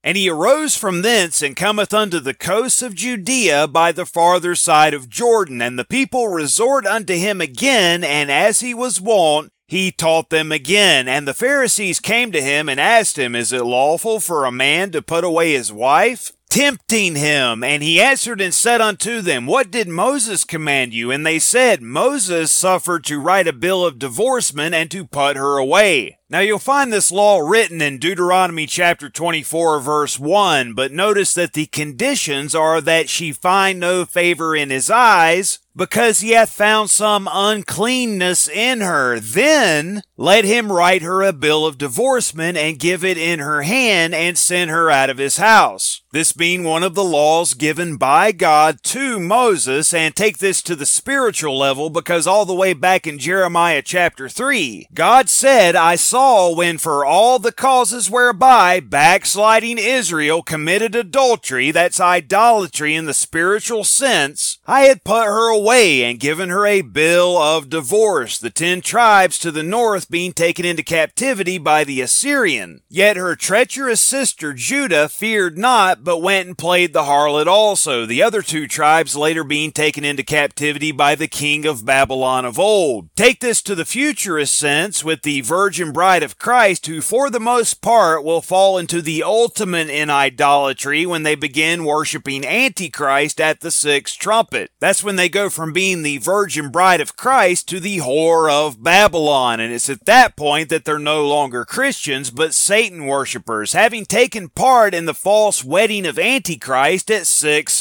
And he arose from thence, and cometh unto the coasts of Judea by the farther side of Jordan. And the people resort unto him again, and as he was wont, he taught them again. And the Pharisees came to him and asked him, Is it lawful for a man to put away his wife? Tempting him. And he answered and said unto them, What did Moses command you? And they said, Moses suffered to write a bill of divorcement and to put her away. Now you'll find this law written in Deuteronomy chapter 24 verse 1, but notice that the conditions are that she find no favor in his eyes, because he hath found some uncleanness in her. Then let him write her a bill of divorcement and give it in her hand and send her out of his house. This being one of the laws given by God to Moses. And take this to the spiritual level, because all the way back in Jeremiah chapter 3, God said, I saw when for all the causes whereby backsliding Israel committed adultery, that's idolatry in the spiritual sense, I had put her away and given her a bill of divorce, the 10 tribes to the north being taken into captivity by the Assyrian. Yet her treacherous sister Judah feared not, but went and played the harlot also, the other 2 tribes later being taken into captivity by the king of Babylon of old. Take this to the futurist sense with the virgin bride of Christ, who for the most part will fall into the ultimate in idolatry when they begin worshiping Antichrist at the 6th trumpet. That's when they go from being the virgin bride of Christ to the whore of Babylon, and it's at that point that they're no longer Christians but Satan worshippers, having taken part in the false wedding of Antichrist at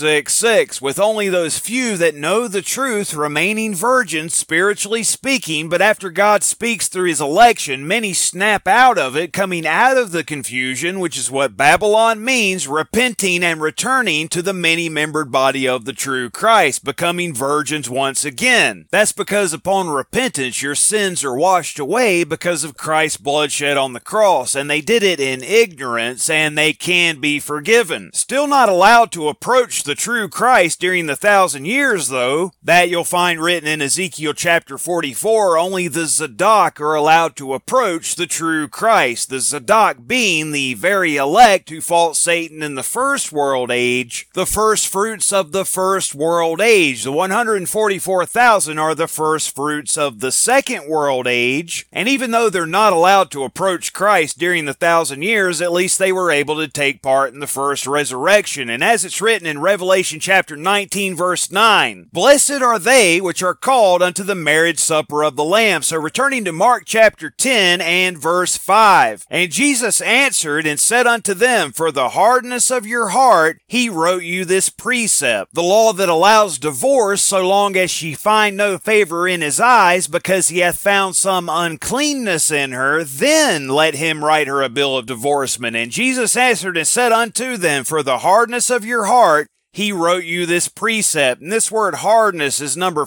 666, with only those few that know the truth remaining virgins spiritually speaking. But after God speaks through his election, many snap out of it, coming out of the confusion, which is what Babylon means, repenting and returning to the many-membered body of the true Christ, becoming virgins once again. That's because upon repentance your sins are washed away because of Christ's blood shed on the cross, and they did it in ignorance, and they can be forgiven. Still not allowed to approach the true Christ during the 1,000 years, though. That you'll find written in Ezekiel chapter 44. Only the Zadok are allowed to approach the true Christ, the Zadok being the very elect who fought Satan in the first world age, the first fruits of the first world age. The 144,000 are the first fruits of the second world age, and even though they're not allowed to approach Christ during the 1,000 years, at least they were able to take part in the first resurrection. And as it's written in Revelation chapter 19 verse 9, Blessed are they which are called unto the marriage supper of the Lamb. So returning to Mark chapter 10 and verse 5, And Jesus answered and said unto them, For the hardness of your heart he wrote you this precept. The law that allows divorce so long as she find no favor in his eyes, because he hath found some uncleanness in her, then let him write her a bill of divorcement. And Jesus answered and said unto them, For the hardness of your heart he wrote you this precept. And this word hardness is number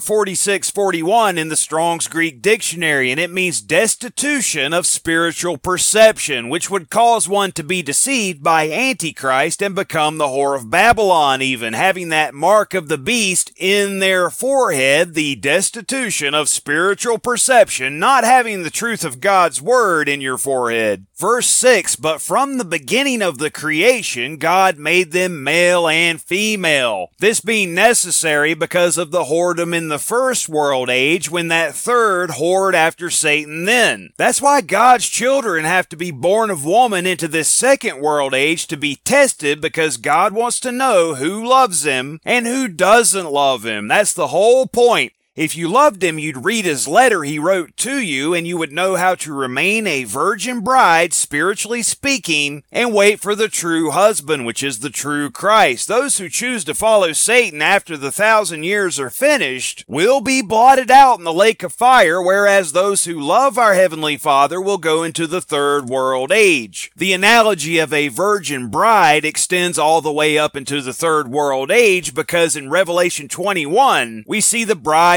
4641 in the Strong's Greek Dictionary, and it means destitution of spiritual perception, which would cause one to be deceived by Antichrist and become the whore of Babylon, even having that mark of the beast in their forehead, the destitution of spiritual perception, not having the truth of God's word in your forehead. Verse 6, But from the beginning of the creation God made them male and female. This being necessary because of the whoredom in the first world age, when that third whored after Satan then. That's why God's children have to be born of woman into this second world age to be tested, because God wants to know who loves him and who doesn't love him. That's the whole point. If you loved him, you'd read his letter he wrote to you, and you would know how to remain a virgin bride, spiritually speaking, and wait for the true husband, which is the true Christ. Those who choose to follow Satan after the 1,000 years are finished will be blotted out in the lake of fire, whereas those who love our Heavenly Father will go into the third world age. The analogy of a virgin bride extends all the way up into the third world age, because in Revelation 21, we see the bride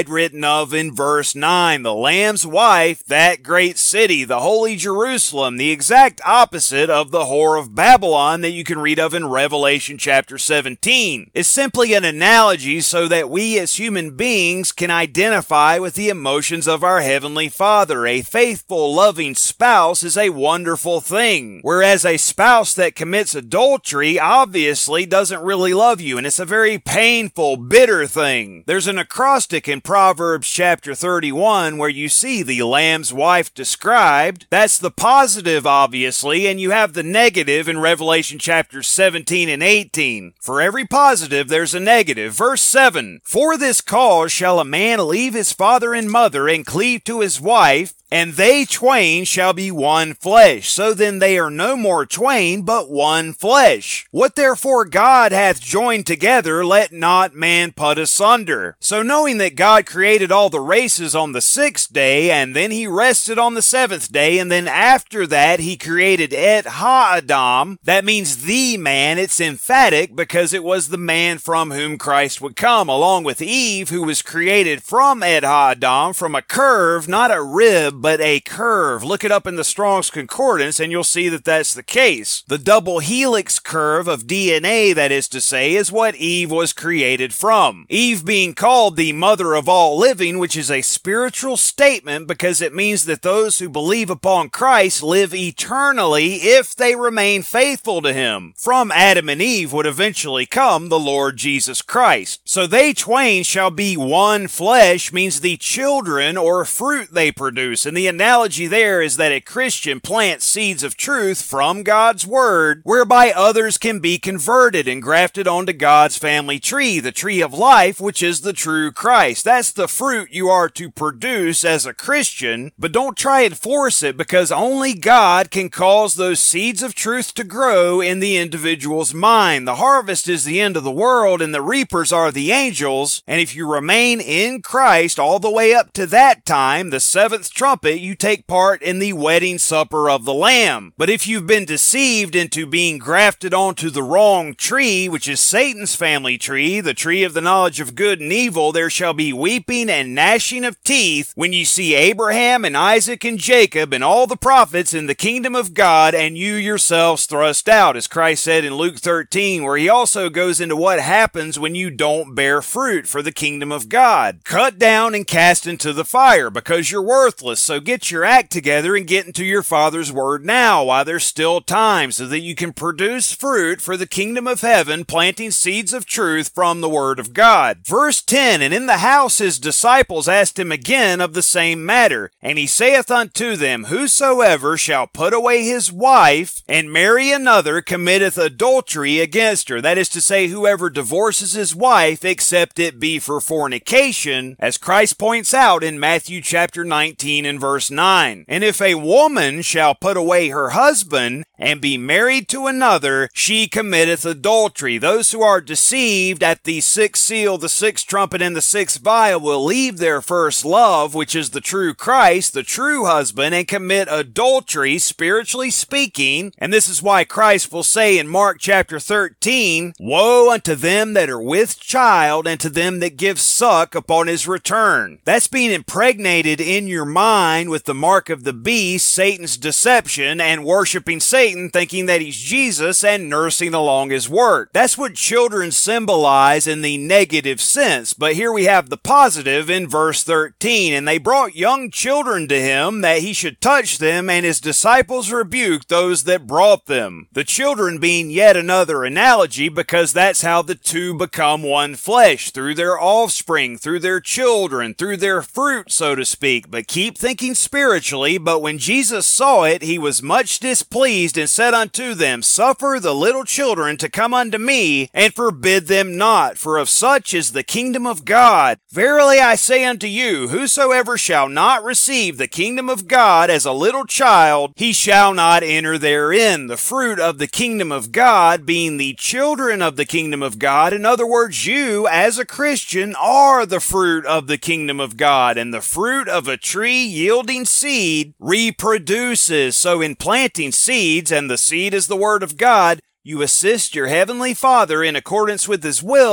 bride written of in verse 9, the Lamb's wife, that great city, the holy Jerusalem, the exact opposite of the whore of Babylon that you can read of in Revelation chapter 17. It's simply an analogy so that we as human beings can identify with the emotions of our Heavenly Father. A faithful, loving spouse is a wonderful thing, whereas a spouse that commits adultery obviously doesn't really love you, and it's a very painful, bitter thing. There's an acrostic in Proverbs chapter 31 where you see the Lamb's wife described. That's the positive, obviously, and you have the negative in Revelation chapters 17 and 18. For every positive, there's a negative. Verse 7, for this cause shall a man leave his father and mother and cleave to his wife, and they twain shall be one flesh. So then they are no more twain, but one flesh. What therefore God hath joined together, let not man put asunder. So knowing that God created all the races on the 6th day, and then he rested on the 7th day, and then after that he created Et Ha-Adam, that means the man. It's emphatic because it was the man from whom Christ would come, along with Eve, who was created from Et Ha-Adam, from a curve, not a rib, but a curve. Look it up in the Strong's Concordance and you'll see that that's the case. The double helix curve of DNA, that is to say, is what Eve was created from. Eve being called the mother of all living, which is a spiritual statement because it means that those who believe upon Christ live eternally if they remain faithful to him. From Adam and Eve would eventually come the Lord Jesus Christ. So they twain shall be one flesh means the children or fruit they produce. And the analogy there is that a Christian plants seeds of truth from God's Word, whereby others can be converted and grafted onto God's family tree, the tree of life, which is the true Christ. That's the fruit you are to produce as a Christian, but don't try and force it because only God can cause those seeds of truth to grow in the individual's mind. The harvest is the end of the world and the reapers are the angels, and if you remain in Christ all the way up to that time, the 7th trumpet, you take part in the wedding supper of the Lamb. But if you've been deceived into being grafted onto the wrong tree, which is Satan's family tree, the tree of the knowledge of good and evil, there shall be weeping and gnashing of teeth when you see Abraham and Isaac and Jacob and all the prophets in the kingdom of God and you yourselves thrust out, as Christ said in Luke 13, where he also goes into what happens when you don't bear fruit for the kingdom of God. Cut down and cast into the fire because you're worthless. So get your act together and get into your Father's Word now while there's still time so that you can produce fruit for the kingdom of heaven, planting seeds of truth from the Word of God. Verse 10, and in the house his disciples asked him again of the same matter. And he saith unto them, whosoever shall put away his wife and marry another committeth adultery against her. That is to say, whoever divorces his wife, except it be for fornication, as Christ points out in Matthew chapter 19 and verse 9. And if a woman shall put away her husband and be married to another, she committeth adultery. Those who are deceived at the 6th seal, the 6th trumpet, and the 6th vial will leave their first love, which is the true Christ, the true husband, and commit adultery, spiritually speaking. And this is why Christ will say in Mark chapter 13, woe unto them that are with child and to them that give suck upon his return. That's being impregnated in your mind with the mark of the beast, Satan's deception, and worshiping Satan, thinking that he's Jesus and nursing along his work. That's what children symbolize in the negative sense, but here we have the positive in verse 13. And they brought young children to him that he should touch them, and his disciples rebuked those that brought them. The children being yet another analogy because that's how the two become one flesh, through their offspring, through their children, through their fruit, so to speak. But keep thinking spiritually. But when Jesus saw it, he was much displeased and said unto them, suffer the little children to come unto me, and forbid them not, for of such is the kingdom of God. Verily I say unto you, whosoever shall not receive the kingdom of God as a little child, he shall not enter therein. The fruit of the kingdom of God being the children of the kingdom of God. In other words, you as a Christian are the fruit of the kingdom of God, and the fruit of a tree yielding seed reproduces. So in planting seeds, and the seed is the word of God, you assist your heavenly Father in accordance with his will,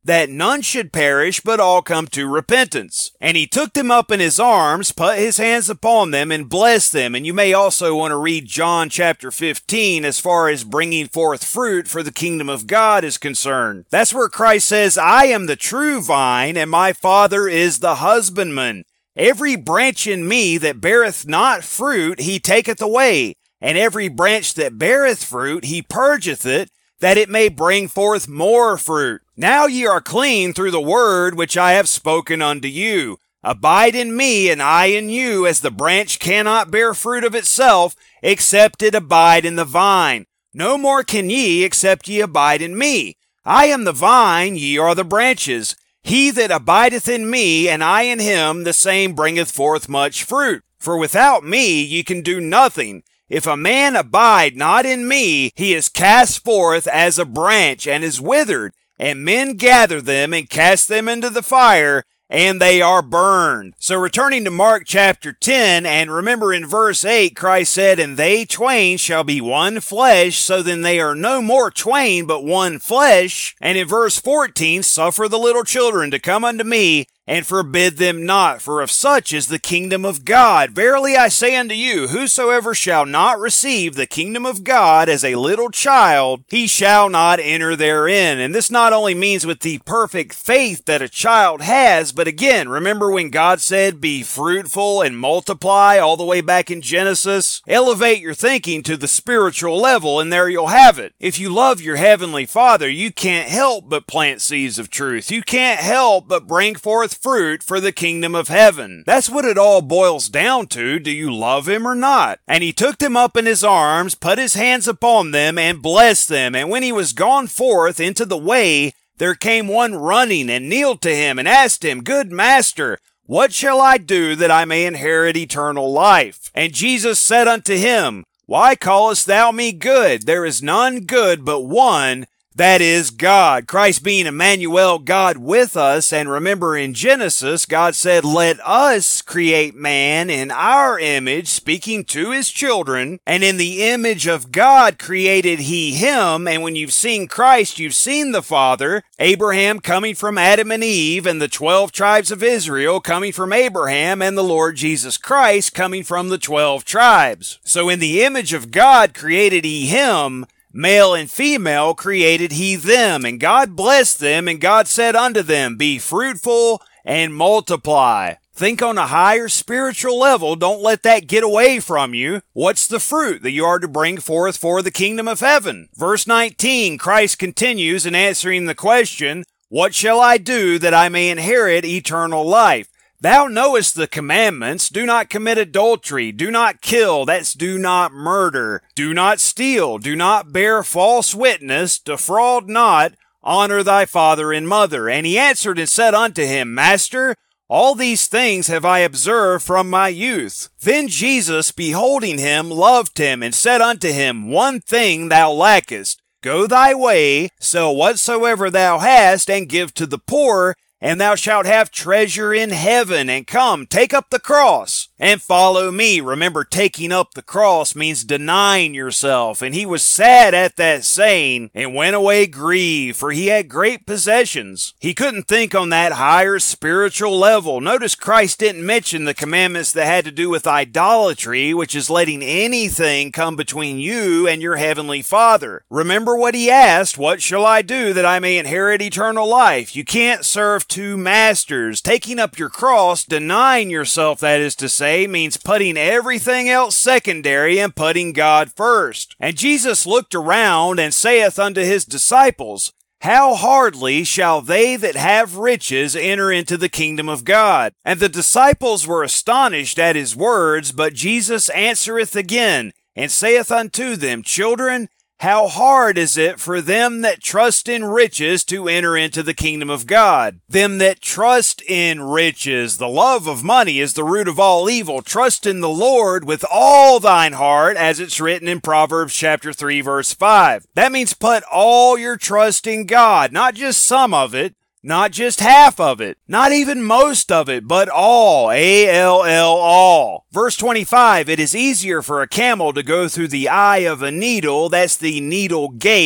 that none should perish, but all come to repentance. And he took them up in his arms, put his hands upon them, and blessed them. And you may also want to read John chapter 15 as far as bringing forth fruit for the kingdom of God is concerned. That's where Christ says, I am the true vine, and my Father is the husbandman. Every branch in me that beareth not fruit, he taketh away. And every branch that beareth fruit, he purgeth it, that it may bring forth more fruit. Now ye are clean through the word which I have spoken unto you. Abide in me, and I in you, as the branch cannot bear fruit of itself, except it abide in the vine. No more can ye, except ye abide in me. I am the vine, ye are the branches. He that abideth in me, and I in him, the same bringeth forth much fruit. For without me ye can do nothing. If a man abide not in me, he is cast forth as a branch, and is withered, and men gather them and cast them into the fire, and they are burned. So returning to Mark chapter 10, and remember in verse 8, Christ said, And they twain shall be one flesh, so then they are no more twain, but one flesh. And in verse 14, Suffer the little children to come unto me, and forbid them not, for of such is the kingdom of God. Verily I say unto you, whosoever shall not receive the kingdom of God as a little child, he shall not enter therein. And this not only means with the perfect faith that a child has, but again, remember when God said, be fruitful and multiply all the way back in Genesis? Elevate your thinking to the spiritual level, and there you'll have it. If you love your heavenly Father, you can't help but plant seeds of truth. You can't help but bring forth fruit for the kingdom of heaven. That's what it all boils down to. Do you love him or not? And he took them up in his arms, put his hands upon them, and blessed them. And when he was gone forth into the way, there came one running and kneeled to him and asked him, Good master, what shall I do that I may inherit eternal life? And Jesus said unto him, Why callest thou me good? There is none good but one, that is God. Christ being Emmanuel, God with us. And remember in Genesis, God said, Let us create man in our image, speaking to his children. And in the image of God created he him. And when you've seen Christ, you've seen the Father. Abraham coming from Adam and Eve, and the 12 tribes of Israel coming from Abraham, and the Lord Jesus Christ coming from the 12 tribes. So in the image of God created he him. Male and female created he them, and God blessed them, and God said unto them, Be fruitful and multiply. Think on a higher spiritual level. Don't let that get away from you. What's the fruit that you are to bring forth for the kingdom of heaven? Verse 19, Christ continues in answering the question, What shall I do that I may inherit eternal life? Thou knowest the commandments. Do not commit adultery. Do not kill. That's do not murder. Do not steal. Do not bear false witness. Defraud not. Honor thy father and mother. And he answered and said unto him, Master, all these things have I observed from my youth. Then Jesus, beholding him, loved him, and said unto him, One thing thou lackest. Go thy way, sell whatsoever thou hast, and give to the poor, and thou shalt have treasure in heaven. And come, take up the cross, and follow me. Remember, taking up the cross means denying yourself. And he was sad at that saying, and went away grieved, for he had great possessions. He couldn't think on that higher spiritual level. Notice Christ didn't mention the commandments that had to do with idolatry, which is letting anything come between you and your heavenly Father. Remember what he asked, What shall I do that I may inherit eternal life? You can't serve two masters. Taking up your cross, denying yourself, that is to say, means putting everything else secondary and putting God first. And Jesus looked around and saith unto his disciples, How hardly shall they that have riches enter into the kingdom of God? And the disciples were astonished at his words, but Jesus answereth again, and saith unto them, Children, how hard is it for them that trust in riches to enter into the kingdom of God? Them that trust in riches. The love of money is the root of all evil. Trust in the Lord with all thine heart, as it's written in Proverbs chapter 3, verse 5. That means put all your trust in God, not just some of it, not just half of it, not even most of it, but all, A-L-L, all. Verse 25, it is easier for a camel to go through the eye of a needle, that's the needle gate,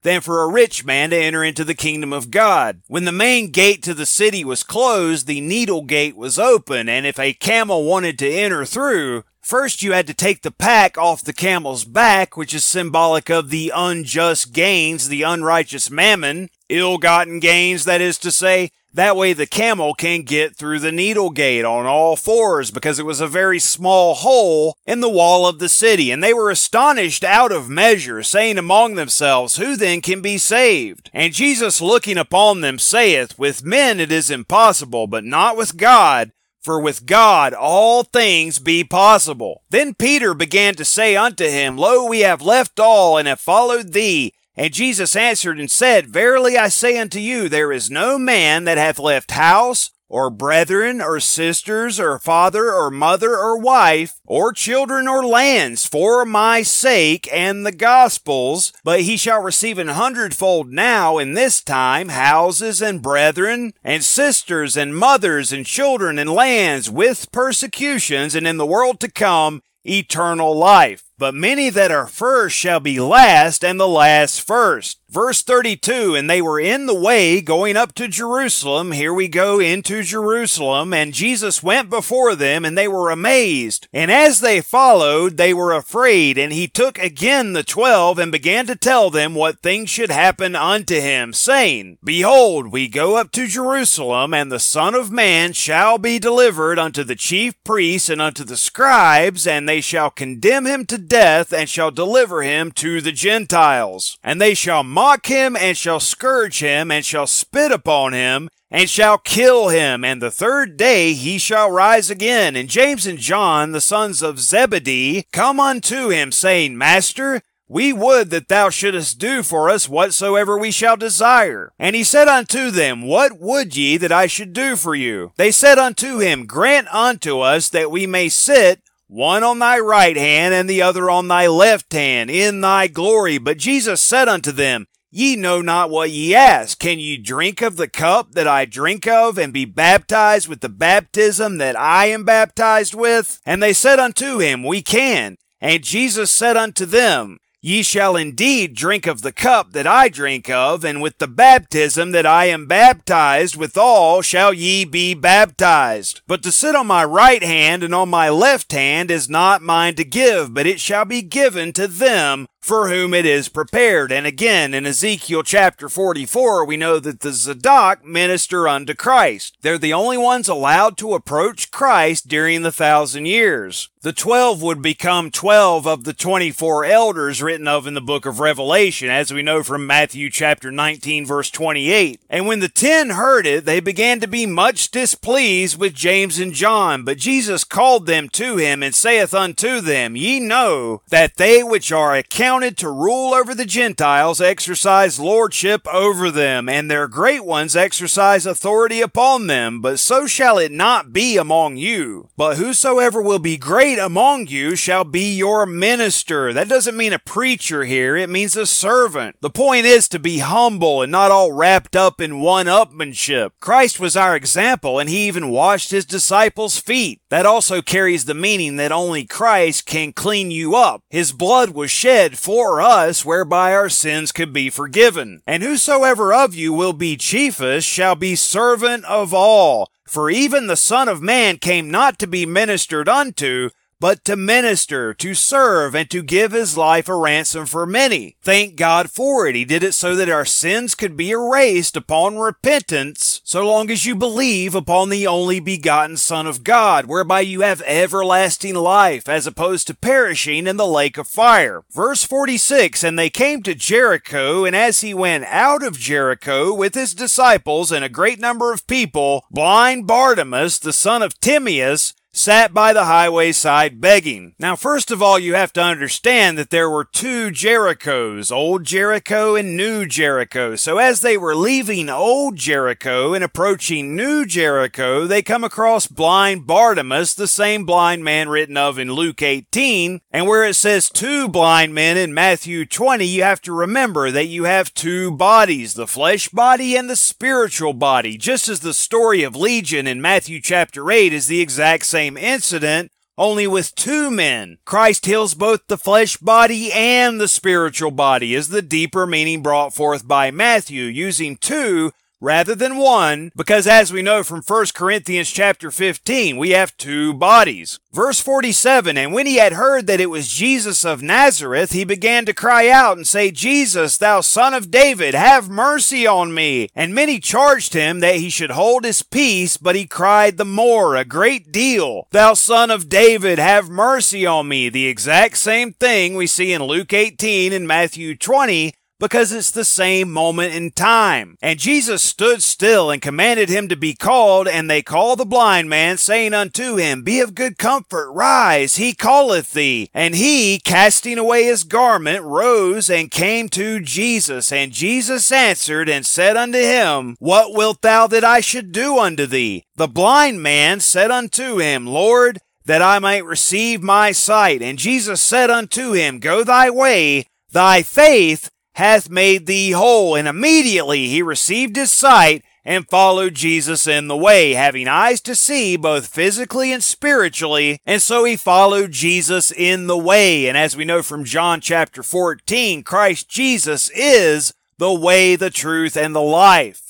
than for a rich man to enter into the kingdom of God. When the main gate to the city was closed, the needle gate was open, and if a camel wanted to enter through, first you had to take the pack off the camel's back, which is symbolic of the unjust gains, the unrighteous mammon, ill-gotten gains, that is to say. That way the camel can get through the needle gate on all fours, because it was a very small hole in the wall of the city. And they were astonished out of measure, saying among themselves, Who then can be saved? And Jesus, looking upon them, saith, With men it is impossible, but not with God. For with God all things be possible. Then Peter began to say unto him, Lo, we have left all, and have followed thee. And Jesus answered and said, Verily I say unto you, there is no man that hath left house, or brethren, or sisters, or father, or mother, or wife, or children, or lands, for my sake and the gospel's, but he shall receive 100-fold now in this time houses, and brethren, and sisters, and mothers, and children, and lands, with persecutions, and in the world to come eternal life. But many that are first shall be last, and the last first. Verse 32, and they were in the way going up to Jerusalem. Here we go into Jerusalem. And Jesus went before them, and they were amazed. And as they followed, they were afraid. And he took again the 12, and began to tell them what things should happen unto him, saying, Behold, we go up to Jerusalem, and the Son of Man shall be delivered unto the chief priests and unto the scribes, and they shall condemn him to death, and shall deliver him to the Gentiles. And they shall mock him, and shall scourge him, and shall spit upon him, and shall kill him, and the third day he shall rise again. And James and John, the sons of Zebedee, come unto him, saying, Master, we would that thou shouldest do for us whatsoever we shall desire. And he said unto them, What would ye that I should do for you? They said unto him, Grant unto us that we may sit one on thy right hand, and the other on thy left hand, in thy glory. But Jesus said unto them, Ye know not what ye ask. Can ye drink of the cup that I drink of, and be baptized with the baptism that I am baptized with? And they said unto him, We can. And Jesus said unto them, Ye shall indeed drink of the cup that I drink of, and with the baptism that I am baptized withal shall ye be baptized. But to sit on my right hand and on my left hand is not mine to give, but it shall be given to them for whom it is prepared. And again, in Ezekiel chapter 44, we know that the Zadok minister unto Christ. They're the only ones allowed to approach Christ during the 1,000 years. The 12 would become 12 of the 24 elders written of in the book of Revelation, as we know from Matthew chapter 19, verse 28. And when the 10 heard it, they began to be much displeased with James and John. But Jesus called them to him, and saith unto them, Ye know that they which are accounted to rule over the Gentiles exercise lordship over them, and their great ones exercise authority upon them. But so shall it not be among you. But whosoever will be great among you shall be your minister. That doesn't mean a preacher here. It means a servant. The point is to be humble and not all wrapped up in one-upmanship. Christ was our example, and he even washed his disciples' feet. That also carries the meaning that only Christ can clean you up. His blood was shed for us, whereby our sins could be forgiven. And whosoever of you will be chiefest shall be servant of all. For even the Son of Man came not to be ministered unto, but to minister, to serve, and to give his life a ransom for many. Thank God for it. He did it so that our sins could be erased upon repentance, so long as you believe upon the only begotten Son of God, whereby you have everlasting life, as opposed to perishing in the lake of fire. Verse 46, And they came to Jericho, and as he went out of Jericho with his disciples and a great number of people, blind Bartimaeus, the son of Timaeus, sat by the highway side begging. Now, first of all, you have to understand that there were two Jerichos, Old Jericho and New Jericho. So as they were leaving Old Jericho and approaching New Jericho, they come across blind Bartimaeus, the same blind man written of in Luke 18. And where it says two blind men in Matthew 20, you have to remember that you have two bodies, the flesh body and the spiritual body. Just as the story of Legion in Matthew chapter 8 is the exact same incident only with two men. Christ heals both the flesh body and the spiritual body, is the deeper meaning brought forth by Matthew, using two rather than one, because as we know from 1 Corinthians chapter 15, we have two bodies. Verse 47, and when he had heard that it was Jesus of Nazareth, he began to cry out and say, Jesus, thou son of David, have mercy on me. And many charged him that he should hold his peace, but he cried the more, a great deal, Thou son of David, have mercy on me. The exact same thing we see in Luke 18 and Matthew 20, because it's the same moment in time. And Jesus stood still and commanded him to be called, and they called the blind man, saying unto him, Be of good comfort, rise, he calleth thee. And he, casting away his garment, rose and came to Jesus. And Jesus answered and said unto him, What wilt thou that I should do unto thee? The blind man said unto him, Lord, that I might receive my sight. And Jesus said unto him, Go thy way, thy faith hath made thee whole. And immediately he received his sight and followed Jesus in the way, having eyes to see both physically and spiritually. And so he followed Jesus in the way. And as we know from John chapter 14, Christ Jesus is the way, the truth, and the life.